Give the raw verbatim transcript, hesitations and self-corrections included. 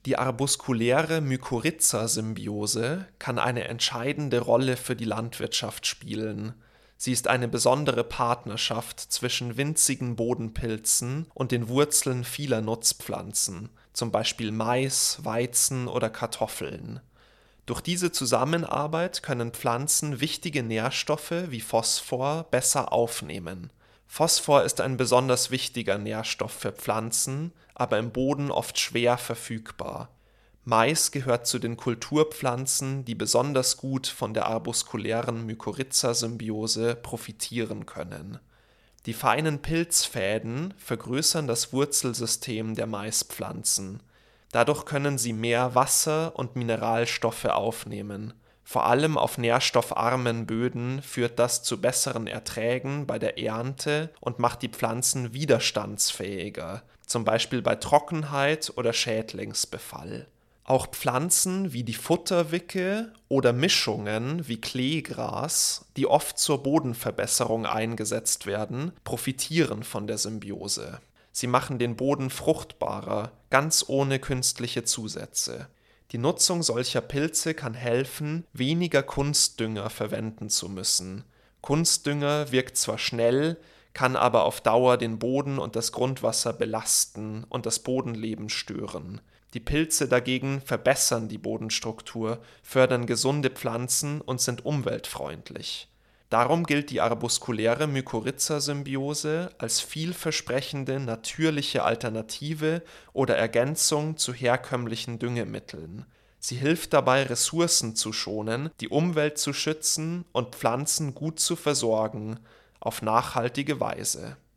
Die arbuskuläre Mykorrhiza-Symbiose kann eine entscheidende Rolle für die Landwirtschaft spielen. Sie ist eine besondere Partnerschaft zwischen winzigen Bodenpilzen und den Wurzeln vieler Nutzpflanzen, zum Beispiel Mais, Weizen oder Kartoffeln. Durch diese Zusammenarbeit können Pflanzen wichtige Nährstoffe wie Phosphor besser aufnehmen. Phosphor ist ein besonders wichtiger Nährstoff für Pflanzen, aber im Boden oft schwer verfügbar. Mais gehört zu den Kulturpflanzen, die besonders gut von der arbuskulären Mykorrhiza-Symbiose profitieren können. Die feinen Pilzfäden vergrößern das Wurzelsystem der Maispflanzen. Dadurch können sie mehr Wasser und Mineralstoffe aufnehmen. Vor allem auf nährstoffarmen Böden führt das zu besseren Erträgen bei der Ernte und macht die Pflanzen widerstandsfähiger, zum Beispiel bei Trockenheit oder Schädlingsbefall. Auch Pflanzen wie die Futterwicke oder Mischungen wie Kleegras, die oft zur Bodenverbesserung eingesetzt werden, profitieren von der Symbiose. Sie machen den Boden fruchtbarer, ganz ohne künstliche Zusätze. Die Nutzung solcher Pilze kann helfen, weniger Kunstdünger verwenden zu müssen. Kunstdünger wirkt zwar schnell, kann aber auf Dauer den Boden und das Grundwasser belasten und das Bodenleben stören. Die Pilze dagegen verbessern die Bodenstruktur, fördern gesunde Pflanzen und sind umweltfreundlich. Darum gilt die arbuskuläre Mykorrhiza-Symbiose als vielversprechende natürliche Alternative oder Ergänzung zu herkömmlichen Düngemitteln. Sie hilft dabei, Ressourcen zu schonen, die Umwelt zu schützen und Pflanzen gut zu versorgen, auf nachhaltige Weise.